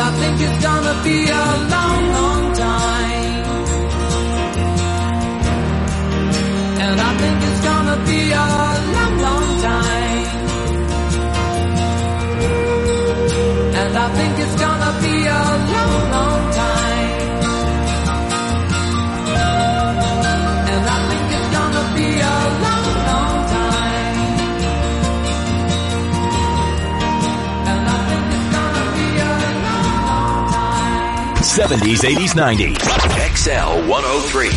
I think it's gonna be a long, long time. And I think it's gonna be a long, long time. And I think it's gonna be a long, long time. And I think it's gonna be a long, long time. And I think it's gonna be a long, long time. 70s, 80s, 90s. XL 103.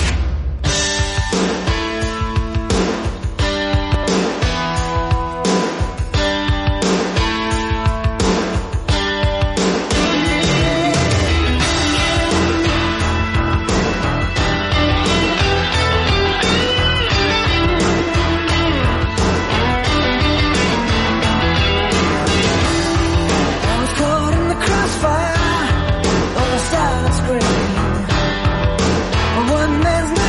One man's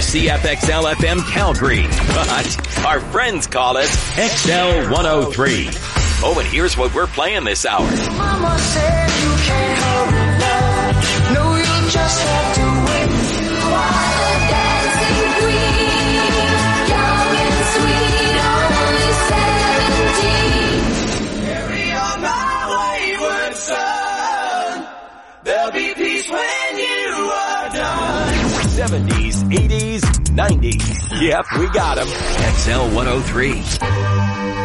CFXL FM Calgary, but our friends call us XL 103. Oh, and here's what we're playing this hour. Mama said you can't hurry love. No, you just have to wait. You are the dancing queen, young and sweet, only 17. Carry on my wayward son. There'll be peace when you are done. 70s, 80s, 90s. Yep, we got them. XL 103.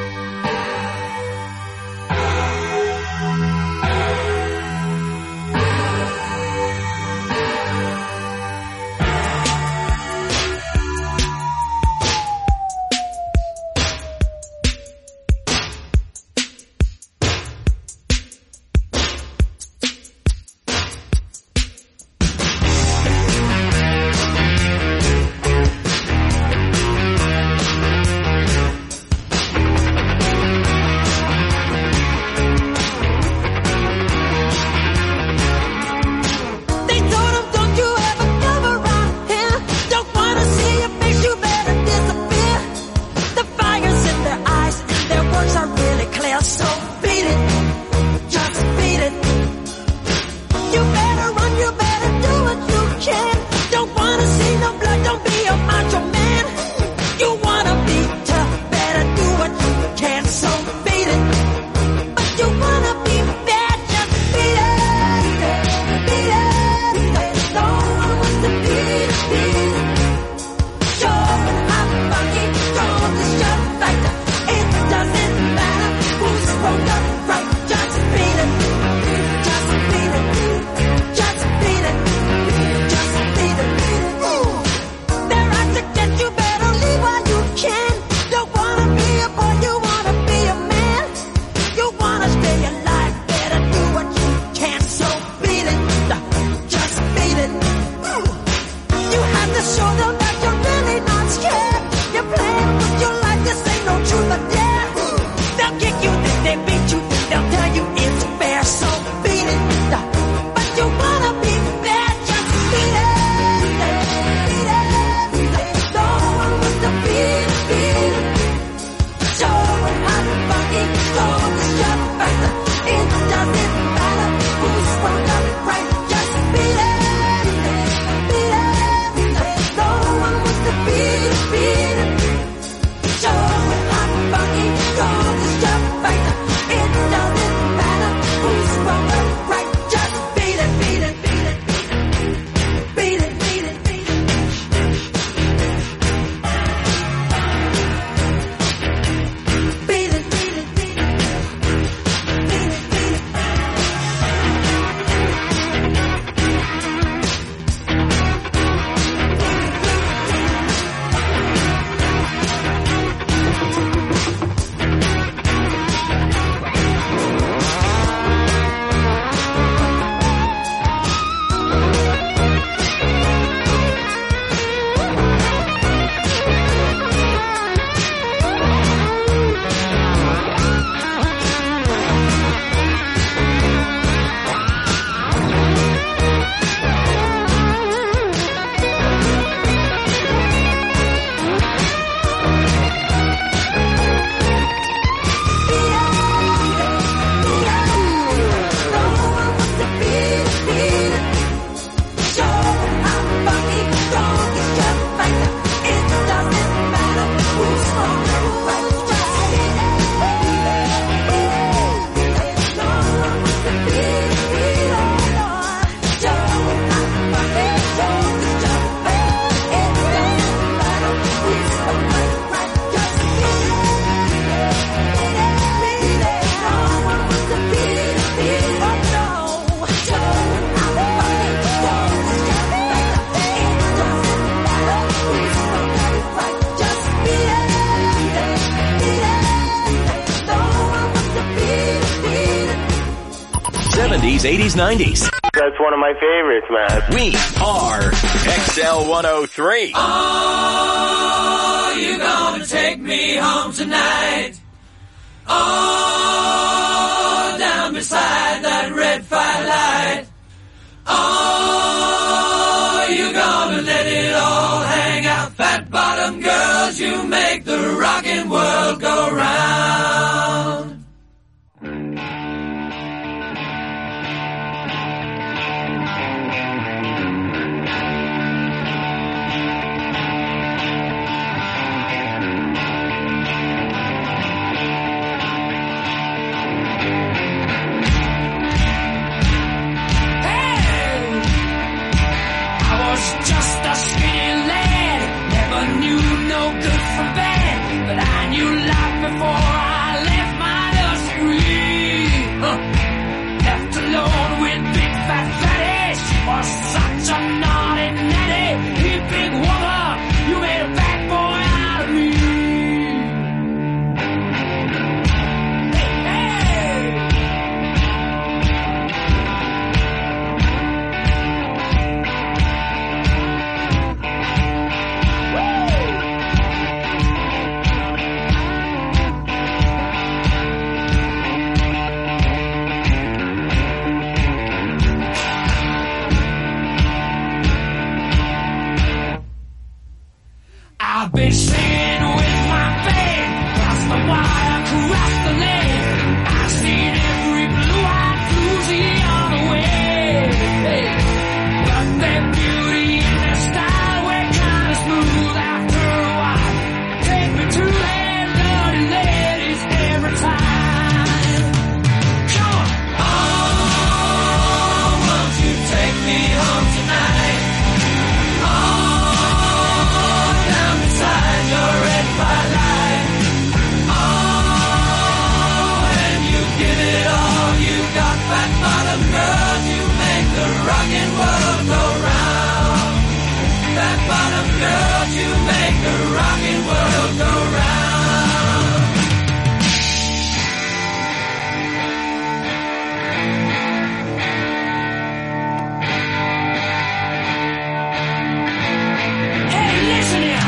'70s, '80s, '90s. That's one of my favorites, man. We are XL 103. Oh, you're gonna take me home tonight. Oh, down beside that red firelight. Oh, you're gonna let it all happen. 'cause you make the rockin' world go round. Just a skinny lad, never knew no good from bad, but I knew life before I left my nursery. Left alone with big fat fatty, she was such a naughty natty. Hey, big woman, you made a bad boy out of me. I've been singing with my band, cross the wire, cross the lane. I've seen every blue-eyed floozy on the way. Hey, but their beauty and their style were kind of smooth after a while. Take me to their dirty ladies every time. Come on! Oh, won't you take me home tonight? Your red light. Oh, and you give it all you got, fat bottom girls. You make the rockin' world go round. Fat bottom girls, you make the rockin' world go round. Hey, listen here!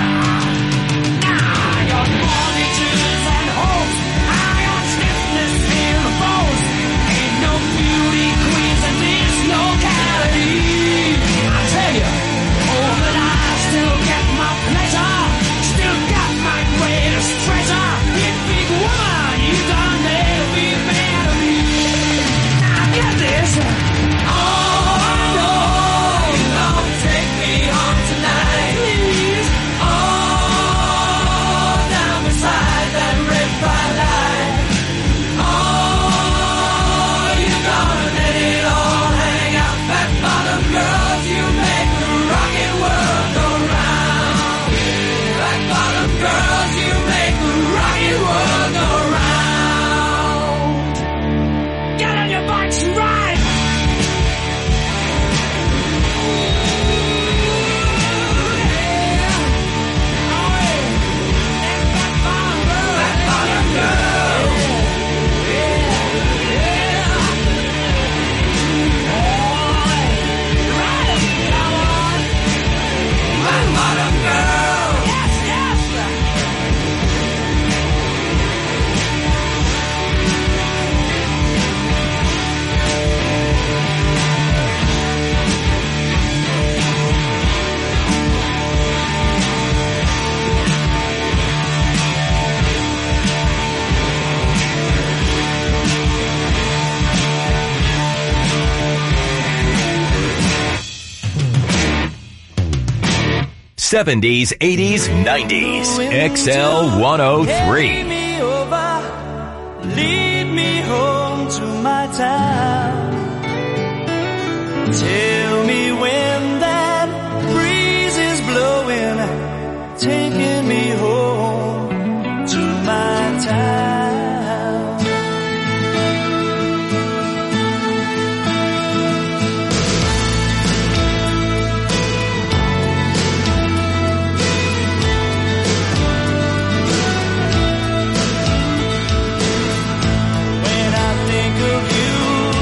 '70s, '80s, '90s. XL 103. Carry me over, lead me home to my town. Tell me when that breeze is blowing, taking me home to my town. When I think of you,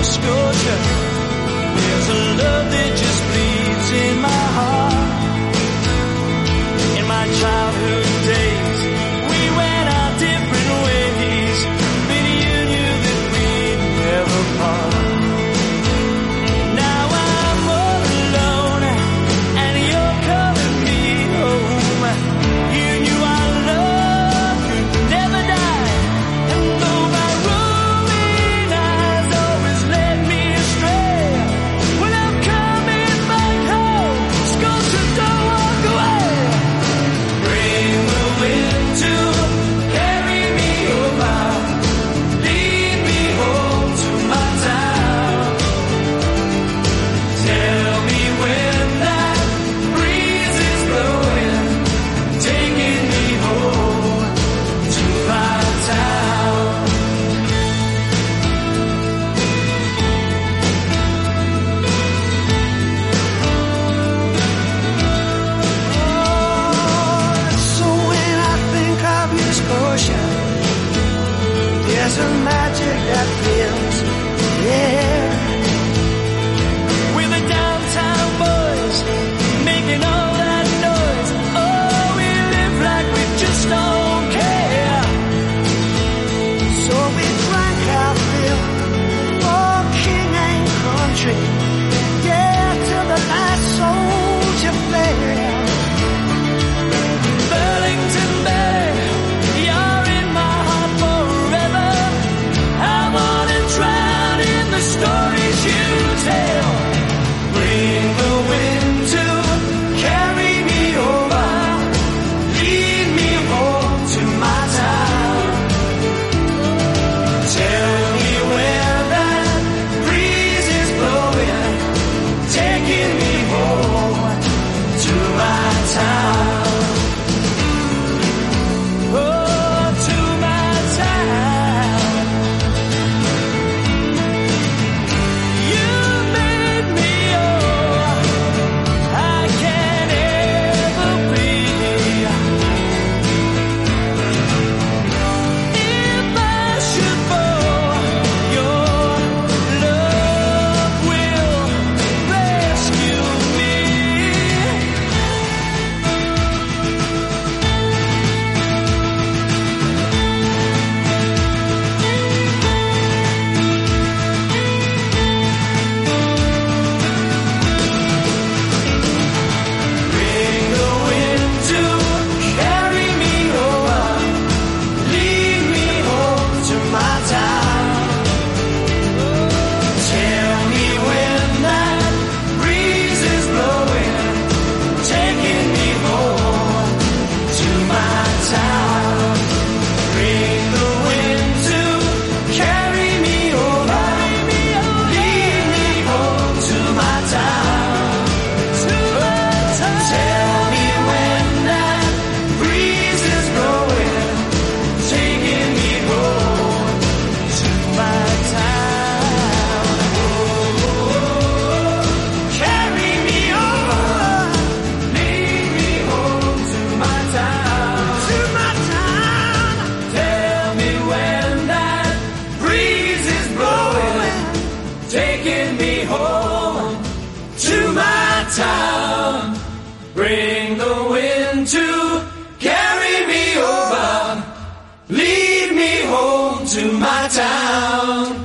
town. Bring the wind to carry me over. Lead me home to my town.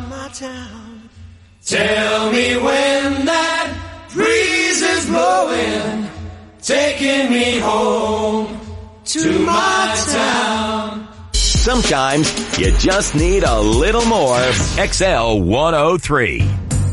Tell me when that breeze is blowing, taking me home to my town. Sometimes you just need a little more XL 103.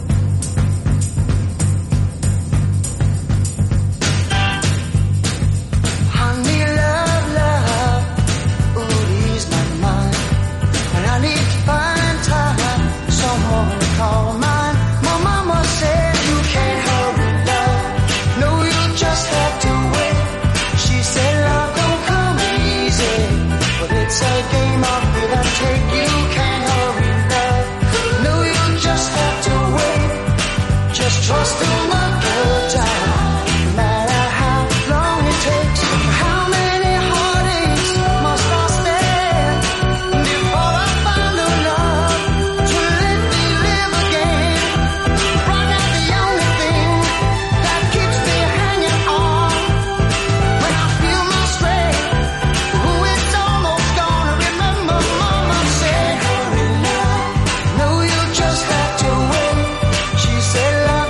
Trust in the good time, no matter how long it takes. How many heartaches must I stand before I find the love to let me live again? Right now the only thing that keeps me hanging on, when I feel my strength, it's almost gone. I remember Mama said, hurry love, no you just have to wait. She said love,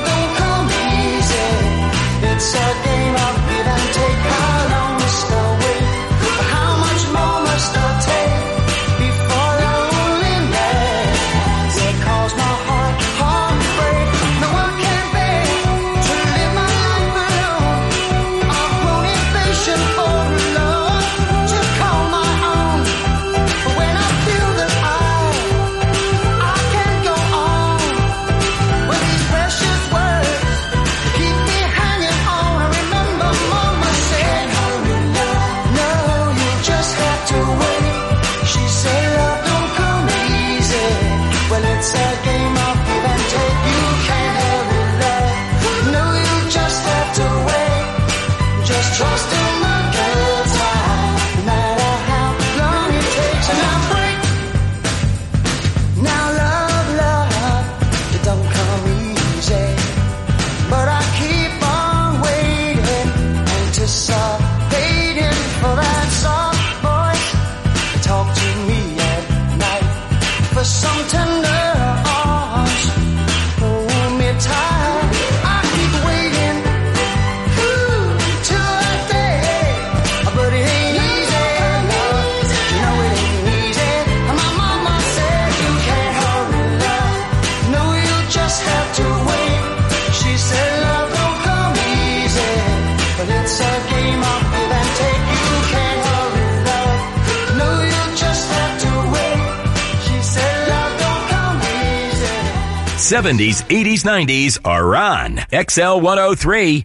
it's a game of give and take. How long must I wait? How much more must I take before loneliness it caused my heartbreak? No one can bear to live my life alone. I've grown impatient for love to call my own. But when I feel that I can't go on with these precious words keep me hanging on. I remember Mama said, hurry love, no you just have to wait. She said love don't come easy. Well it's a game of give and take. You can't hurry love, no you just have to wait. Just trust in the good time, no matter how long it takes. And I break. Now love, it don't come easy. But I keep on waiting, anticipating for that soft voice to talk to me at night, for some tender arms, hold me tight. I keep waiting till that day, but it ain't easy, no, you know it ain't easy. My mama said you can't hurry love, no you just have to wait. She said love don't come easy, but it's a game of give and take. You can't hurry love, no you just have to wait. She said love don't come easy. 70s, 80s, 90s are on XL 103.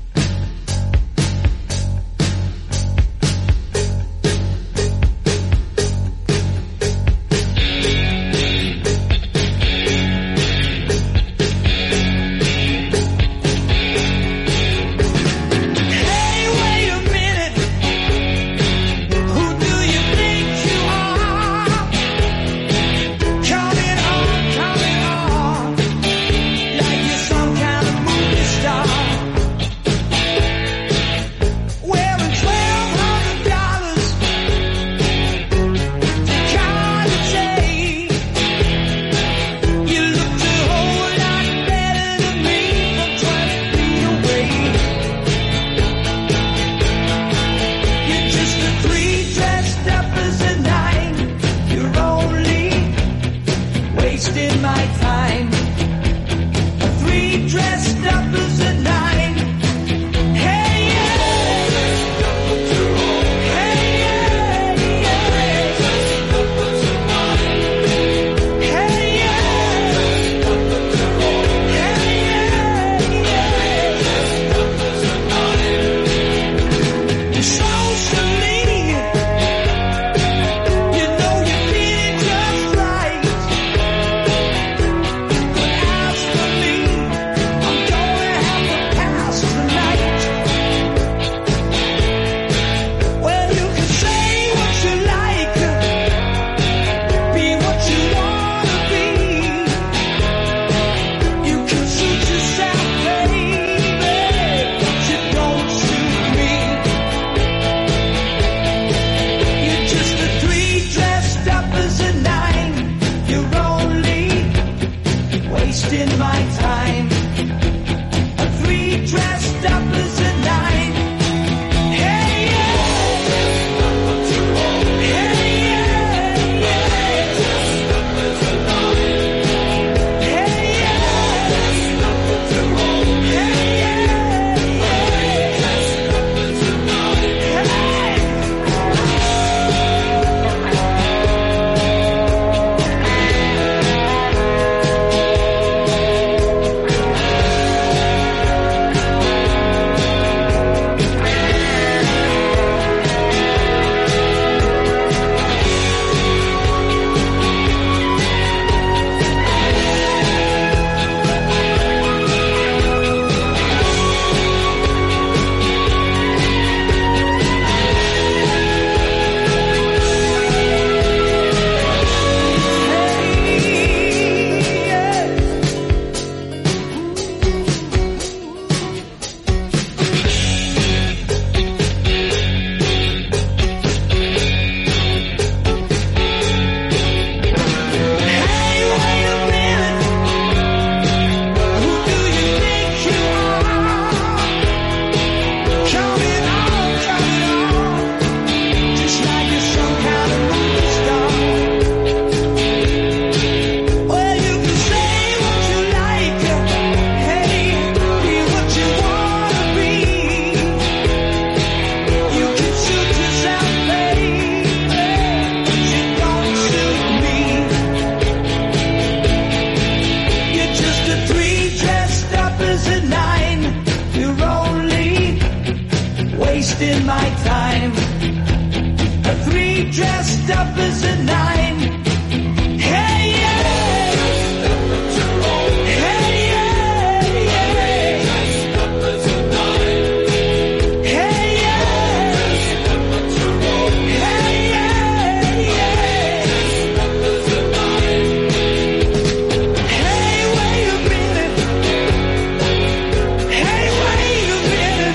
Hey, wait a minute. Who do you think you are? Coming on, like you're some kind of movie star. Wearing $1,200 to Cartier. You look a whole lot better than me from 20 feet away. You're just a three dressed up as a nine. You're only wasting my time. A three dressed up as a nine. Hey yeah. Hey yeah. Hey yeah. Socially, you know you feel it just right. opposite nine. Hey, yeah. Hey, yeah, yeah. Hey, yeah. Hey, yeah, yeah. Hey, wait a minute. Hey, wait a minute.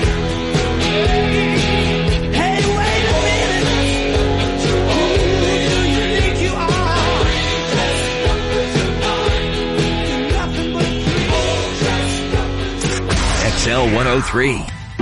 Hey, wait a minute. Who do you think you are? Nothing but XL 103.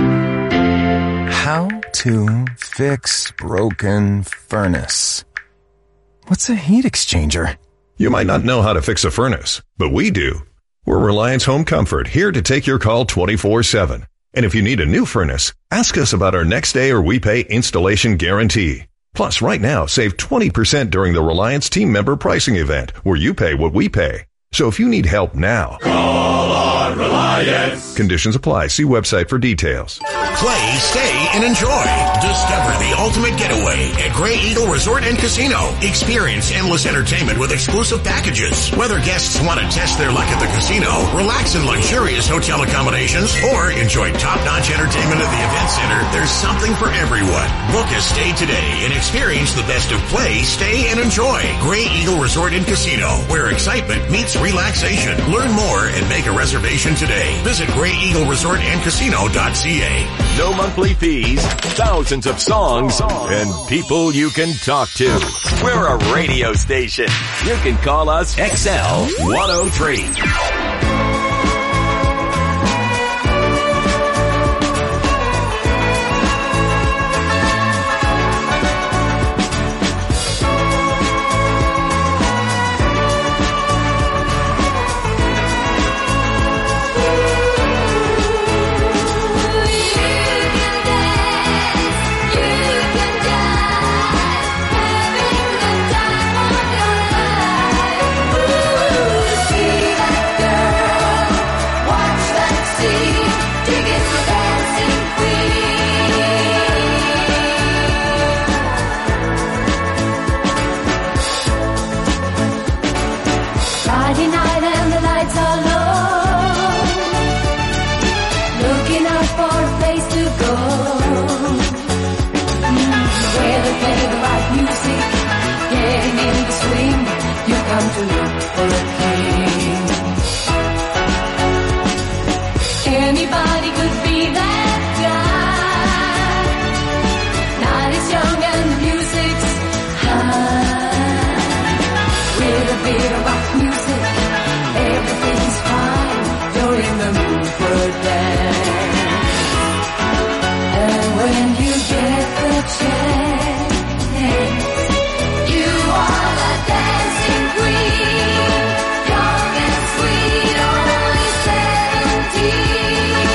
How to fix broken furnace. What's a heat exchanger? You might not know how to fix a furnace, but we do. We're Reliance Home Comfort, here to take your call 24/7. And if you need a new furnace, ask us about our next day or we pay installation guarantee. Plus, right now, save 20% during the Reliance team member pricing event, where you pay what we pay. So if you need help now, Call on Reliance. conditions apply. See website for details. Play, stay, and enjoy. Discover the ultimate getaway at Grey Eagle Resort and Casino. Experience endless entertainment with exclusive packages. Whether guests want to test their luck at the casino, relax in luxurious hotel accommodations, or enjoy top-notch entertainment at the event center, there's something for everyone. Book a stay today and experience the best of play, stay, and enjoy. Grey Eagle Resort and Casino, where excitement meets relaxation. Learn more and make a reservation today. Visit GreyEagleResortAndCasino.ca. No monthly fees, thousands of songs, and people you can talk to. We're a radio station. You can call us XL 103. Friday night and the lights are low, looking out for a place to go, where they play the right music, getting in the swing. You come to look for a king. Anybody could be that guy. Night is young and the music's high. With a bit of rock music, everything's fine. You're in the mood for a dance. And when you get the chance, you are the dancing queen. Young and sweet, only 17.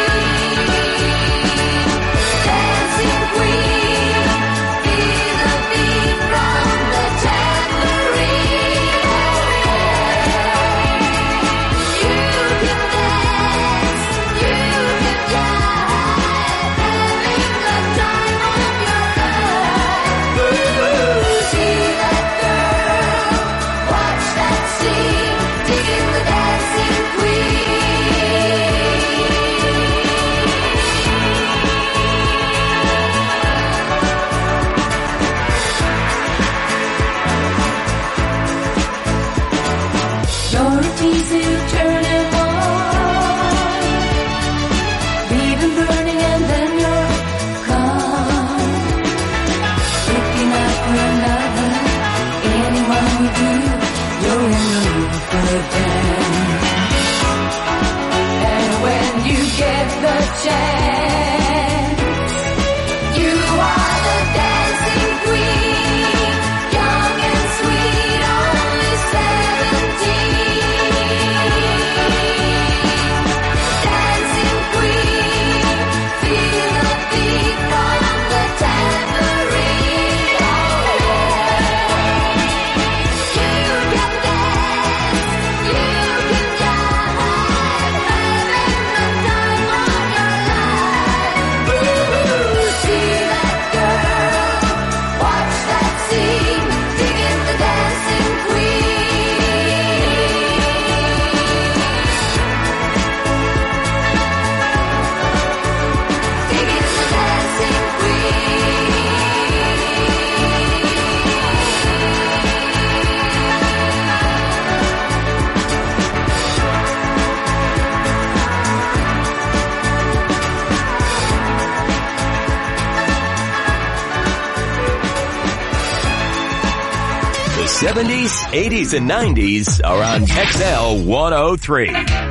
Dancing queen, feel the beat from the tambourine. You can dance, you can jive, having the time of your life. Ooh, see that girl, watch that scene, digging the dancing queen. You're a teaser, turning on, leaving burning and then you're gone. Looking out for another, anyone will do. You're in the mood for a dance. And when you get the chance, you are the dancing queen. Young and sweet, only 17. Dancing queen, feel the beat from the tambourine. Oh yeah. You can dance, you can 70s, 80s, and 90s are on XL 103.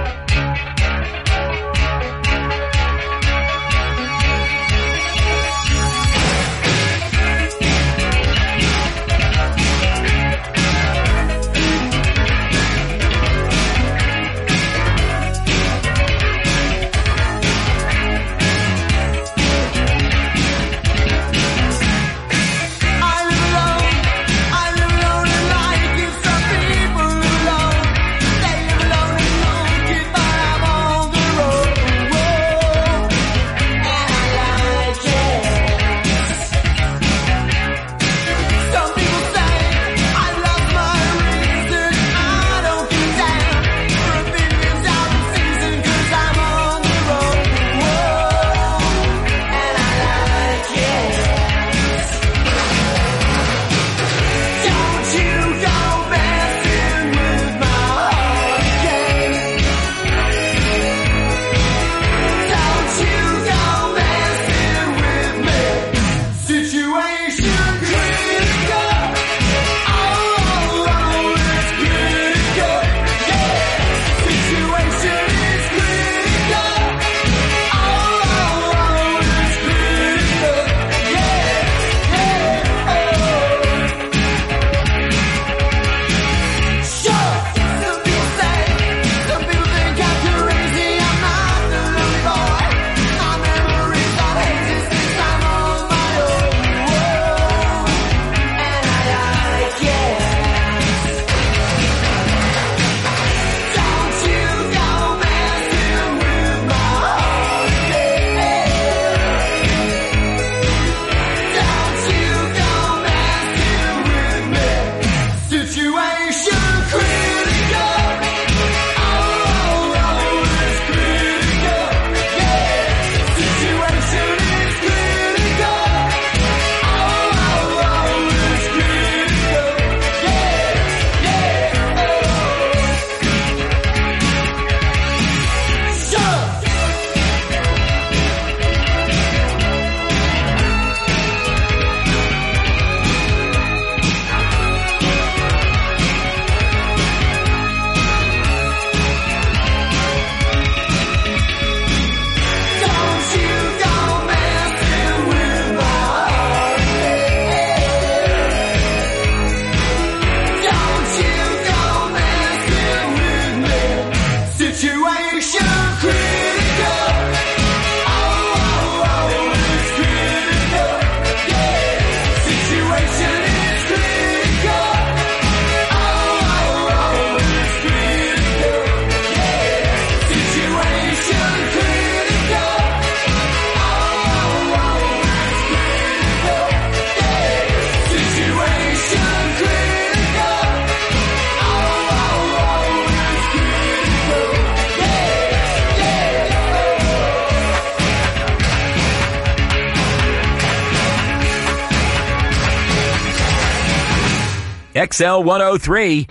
XL 103.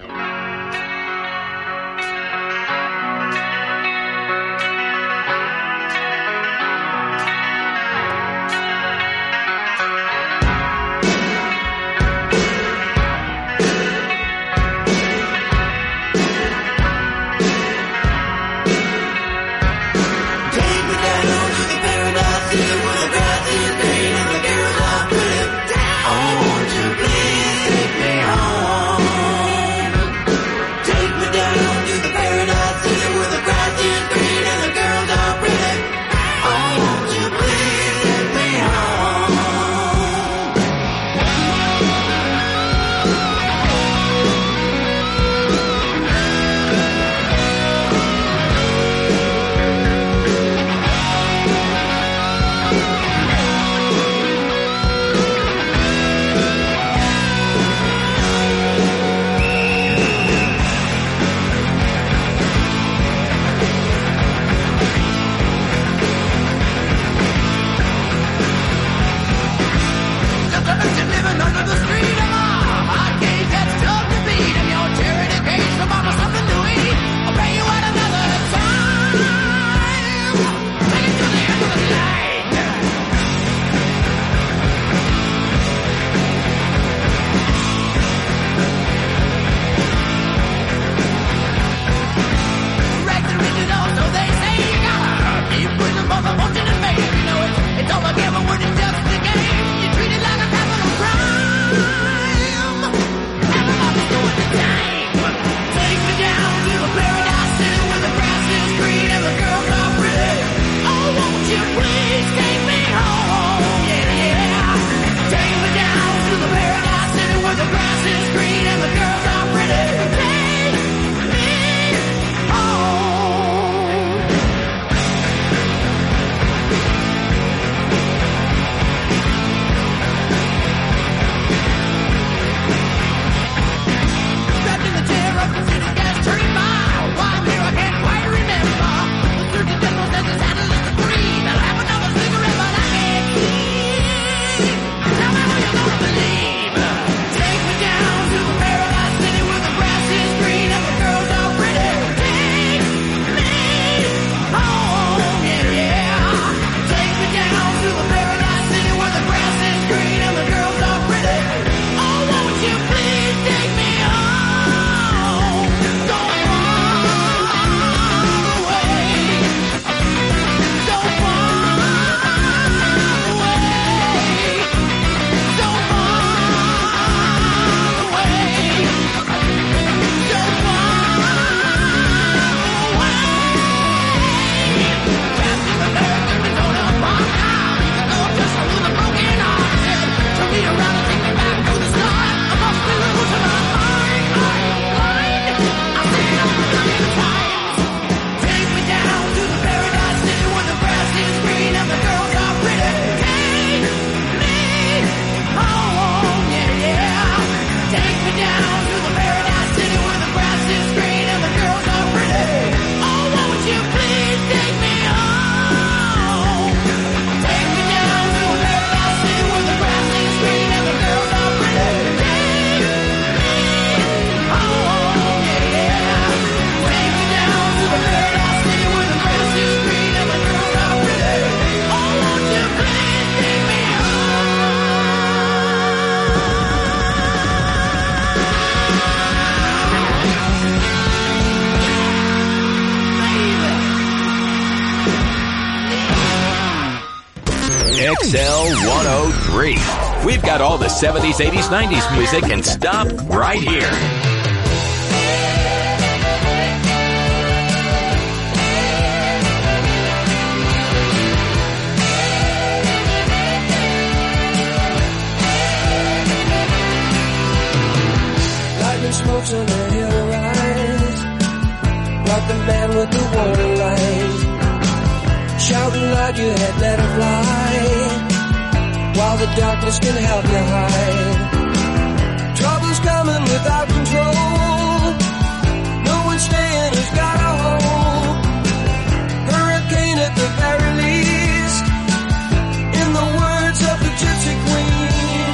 Won't you please take me home? XL 103. We've got all the 70s, 80s, 90s music and stop right here. Lightning smokes on the hill rise, like the man with the warning light. Shouting loud you had better fly, while the darkness can help you hide. Trouble's coming without control, no one's staying who's got a hold. Hurricane at the very least, in the words of the Gypsy Queen.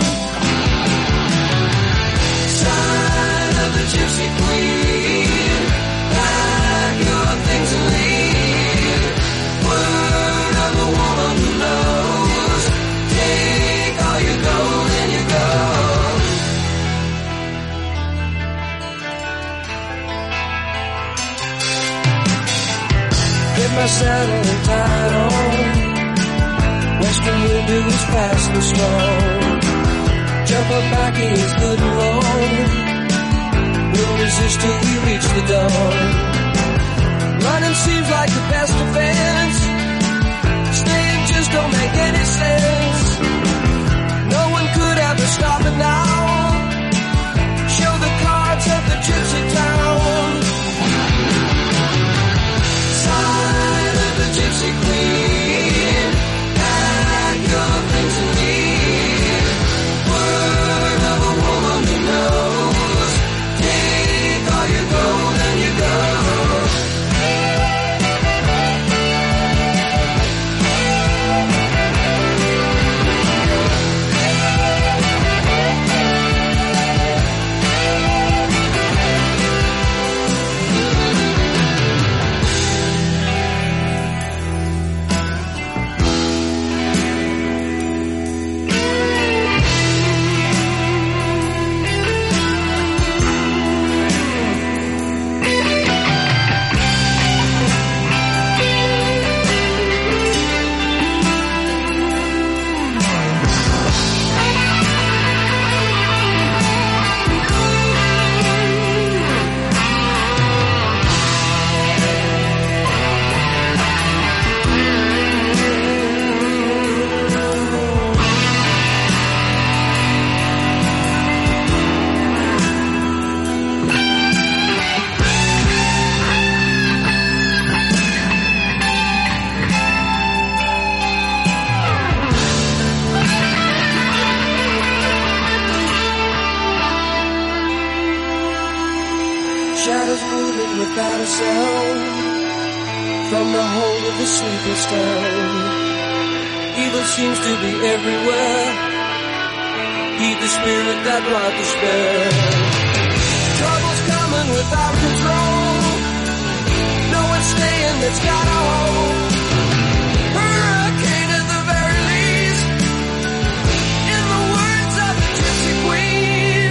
Sign of the Gypsy Queen, pack your things and leave. Word of the woman who knows, take all your gold and you go. Get my saddle and tie it on, Western wind is fast and strong. Jump up back, he is good and long, we'll resist till we reach the dawn. Running seems like the best defense, staying just don't make any sense. No one could ever stop it now, show the cards of the gypsy town. Sign of the Gypsy Queen, pack your things and leave. Word of a woman who knows, take all your gold and you go. Shadows moving without a sound from the hold of the sleepless town. Evil seems to be everywhere. Heed the spirit that brought despair. Trouble's coming without control. No one's staying that's got a hold. Hurricane at the very least, in the words of the Gypsy Queen.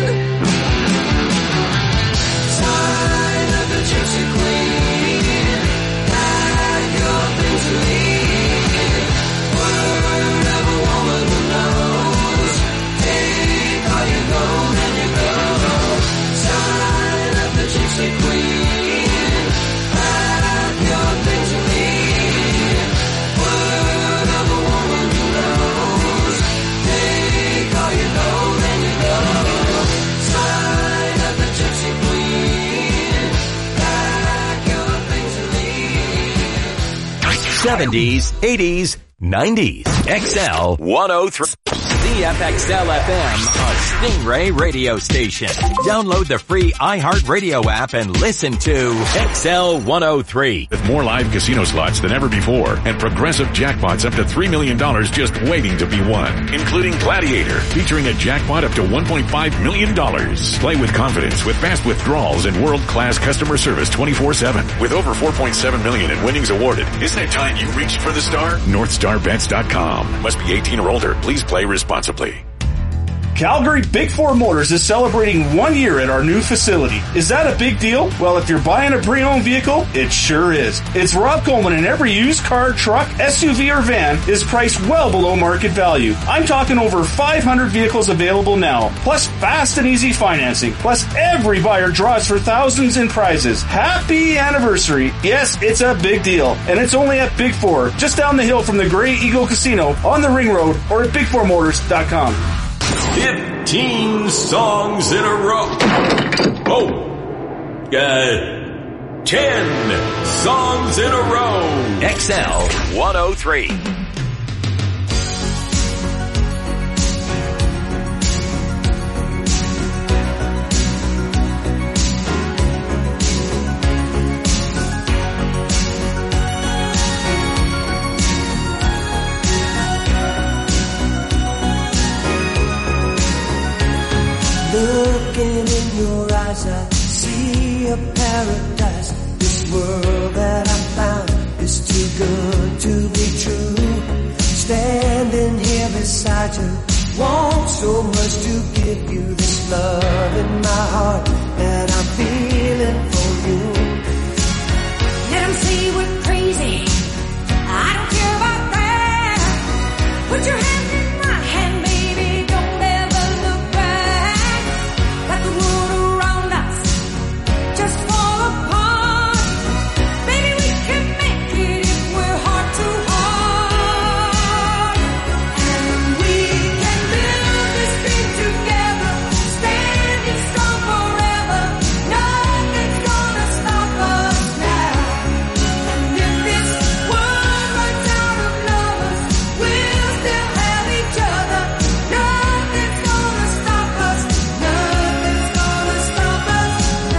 Sign of the Gypsy Queen, pack your things and leave. Word of a woman who knows, take all your gold and you go. Sign of the Gypsy Queen, pack your things and leave. Word of a woman who knows, take all your gold and you go. Sign of the Gypsy Queen, pack your things and leave. 70s, 80s, 90s. XL 103. CFXL FM, a Stingray radio station. Download the free iHeartRadio app and listen to XL 103. With more live casino slots than ever before and progressive jackpots up to $3 million just waiting to be won, including Gladiator, featuring a jackpot up to $1.5 million. Play with confidence with fast withdrawals and world-class customer service 24/7. With over $4.7 million in winnings awarded, isn't it time you reached for the star? NorthStarBets.com. Must be 18 or older. Please play responsibly. Calgary Big 4 Motors is celebrating 1 year at our new facility. Is that a big deal? Well, if you're buying a pre-owned vehicle, it sure is. It's Rob Coleman, and every used car, truck, SUV, or van is priced well below market value. I'm talking over 500 vehicles available now, plus fast and easy financing, plus every buyer draws for thousands in prizes. Happy anniversary. Yes, it's a big deal, and it's only at Big 4, just down the hill from the Grey Eagle Casino on the Ring Road or at big4motors.com. 15 songs in a row. 10 songs in a row. XL 103. Looking in your eyes, I see a paradise. This world that I found is too good to be true. Standing here beside you, want so much to give you this love in my heart that I'm feeling for you. Let them say we're crazy. I don't care about that. Put your hand in my hand, baby. Don't ever look back. Let the world around us just fall apart. Baby, we can make it if we're heart to heart. And we can build this dream together, standing strong forever. Nothing's gonna stop us now. And if this world runs out of lovers, we'll still have each other. Nothing's gonna stop us. Nothing's gonna stop us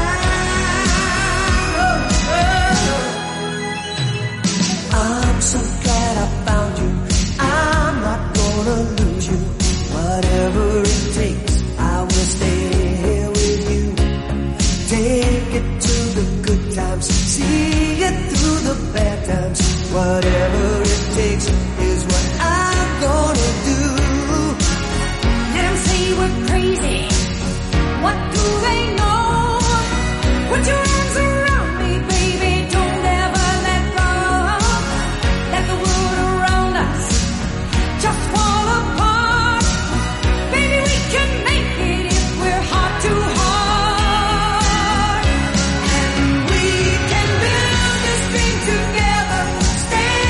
now. I'm so glad I found you. I'm not gonna lose you. Whatever it takes, I will stay here with you. Take it to the good times, see it through the bad times. Whatever it takes is what I'm gonna do. Let them say we're crazy. What do they know? Put your arms around me, baby. Don't ever let go. Let the world around us just fall apart. Baby, we can make it if we're heart to heart. And we can build this dream together, stand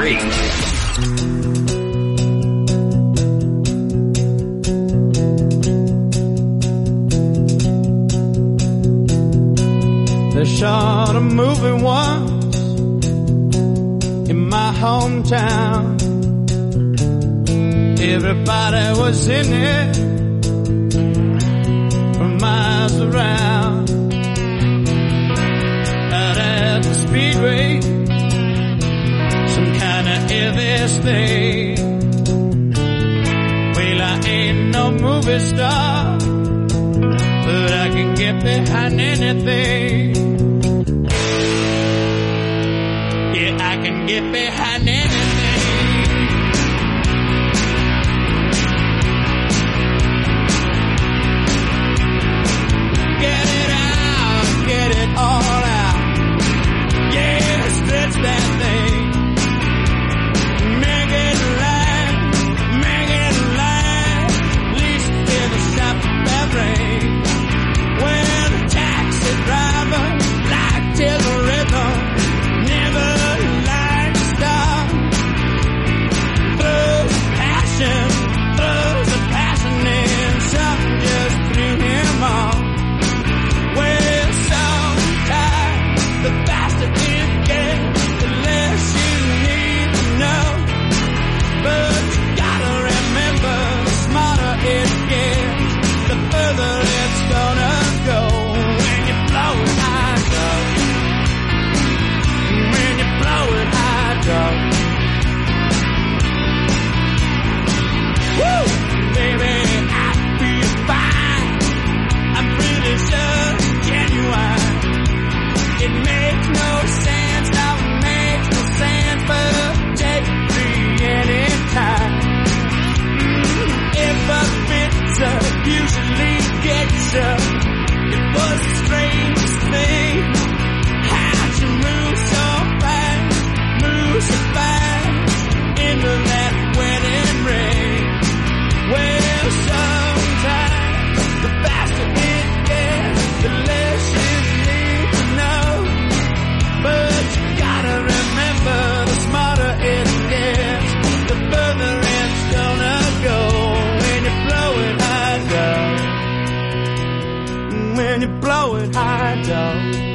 103. They shot a movie once in my hometown. Everybody was in it from miles around. Out at the speedway, some kind of Elvis thing. Well, I ain't no movie star, but I can get behind anything. Yeah, I can get behind anything. Get it out, get it all out. Yeah, stretch that thing. Make it last, make it last. At least in the shop that rain. When a taxi driver like till the rhythm, never like to stop. Throws a passion in, something just threw him off. Well, sometimes the faster it gets, the less you need to know. But you gotta remember, the smarter it gets, the further it's gonna go. When you blow it, I go. When you blow it, I go. Woo! Baby, I feel fine. I'm pretty sure it's genuine. It makes no sense, now it makes no sense, but take it free anytime. If a pizza usually gets you, it was the strangest thing. How'd you move so fast into that wedding ring? Well, sometimes the faster it gets, the less you need to know. But you gotta remember, the smarter it gets, the further it's gonna go. When you blow it, I go. When you blow it, I go.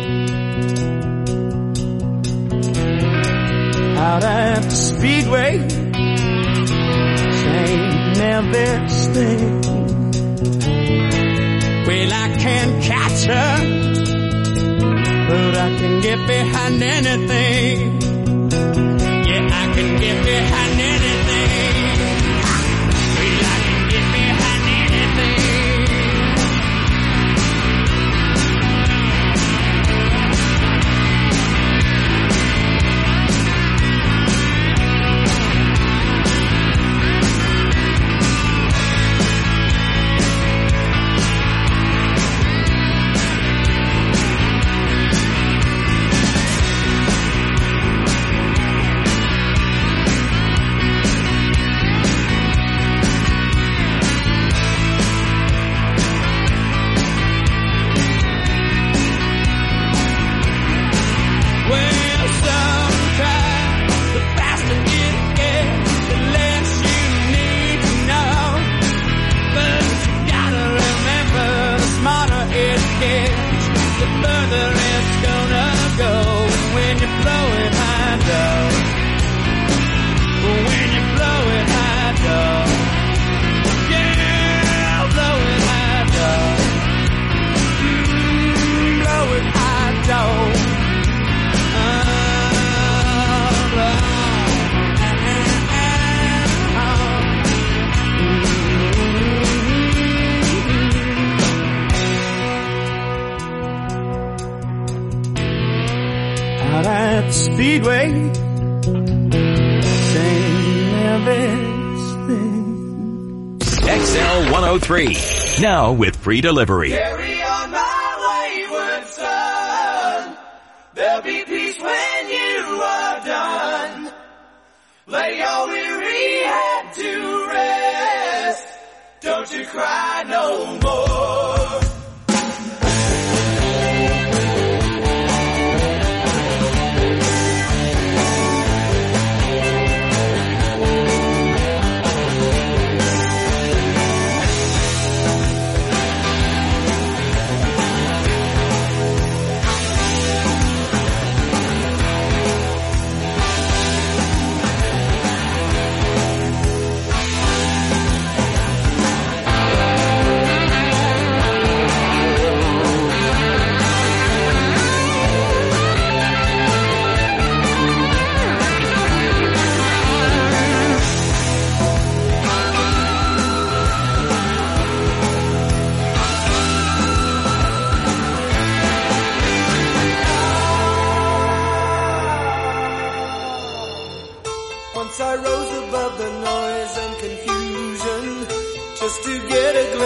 Out at the speedway, saying Elvis thing. Well, I can't catch her, but I can get behind anything. Yeah, I can get behind anything. Well, I can get behind anything. Out at the speedway, saying Elvis thing. XL 103. Now with free delivery. Carry on my wayward son. There'll be peace when you are done. Lay your weary head to rest. Don't you cry no more.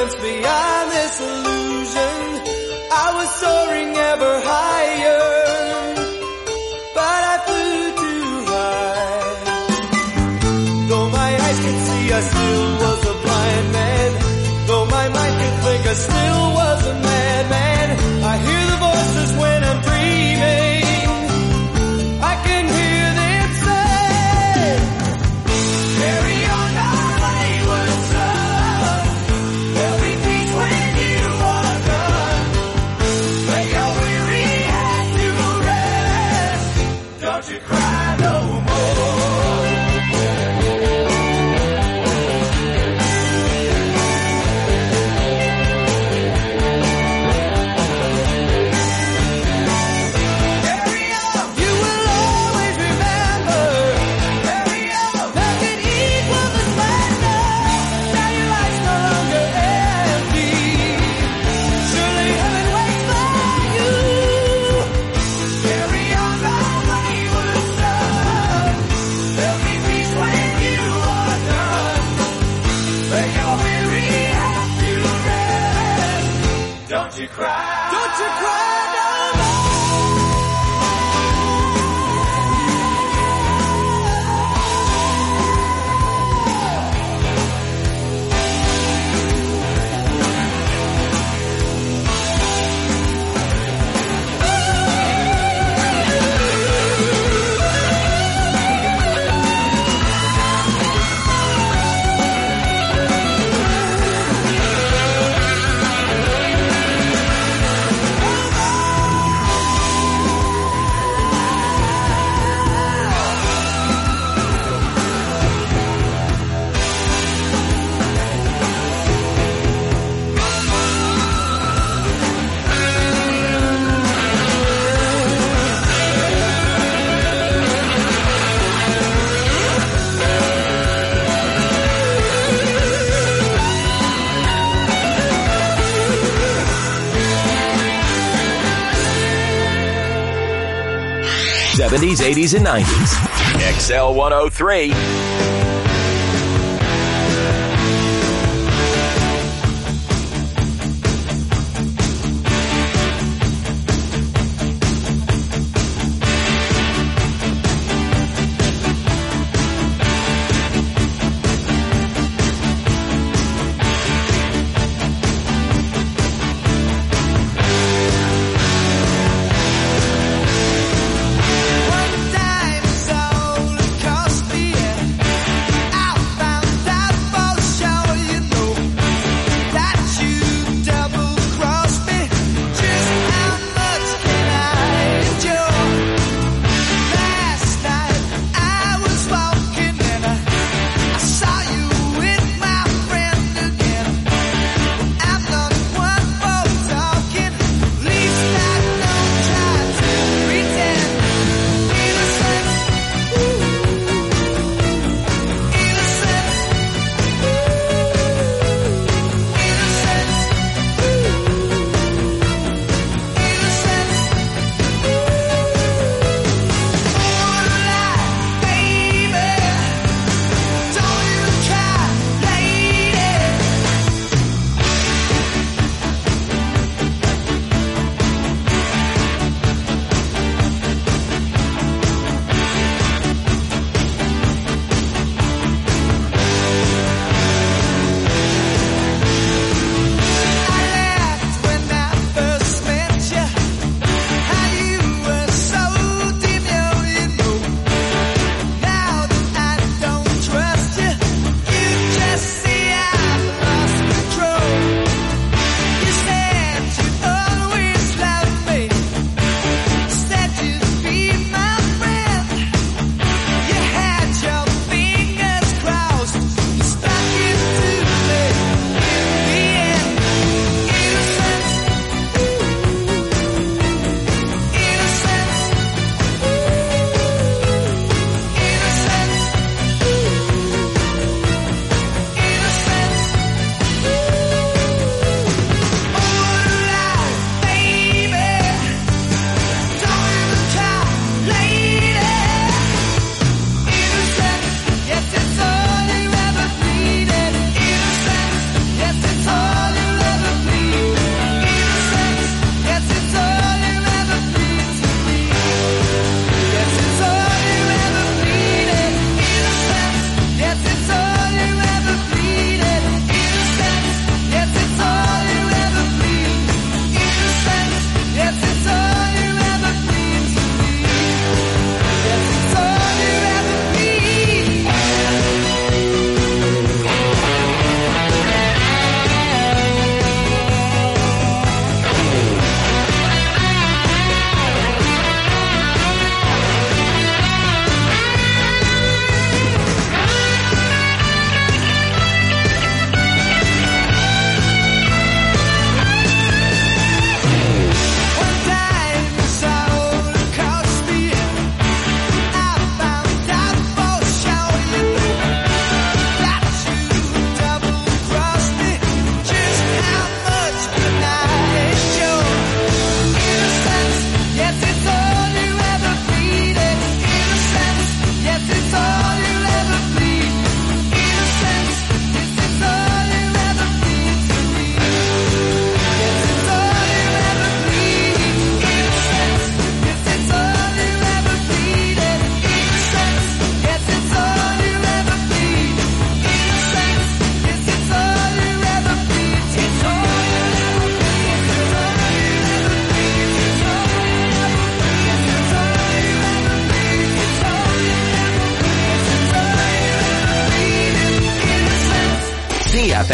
glimpse beyond this illusion. I was soaring ever higher, but I flew too high. Though my eyes could see, I still was a blind man. Though my mind could think, I still was a madman. I hear the voices when I'm dreaming. I can hear them say, carry on our wayward son. There'll be peace when you are done. Lay your weary head to rest. Don't you cry no more. You will always remember. Nothing equals the splendor. Now your life's no longer empty. Surely heaven waits for you. Carry on our wayward son. There'll be peace when you are done. Lay your weary head to rest. Don't you cry. Don't you cry no more. '70s, '80s, and '90s. XL 103. One time it's all it cost me.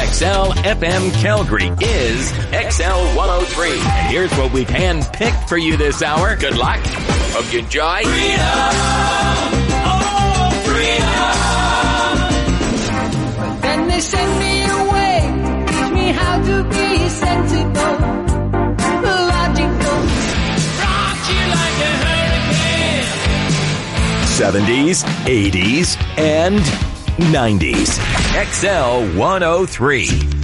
XL FM Calgary is XL 103. And here's what we've handpicked for you this hour. Good luck. Hope you enjoy. Then they send me away, teach me how to be sensible, logical. Rock you like a hurricane. 70s, 80s, and 90s. XL 103.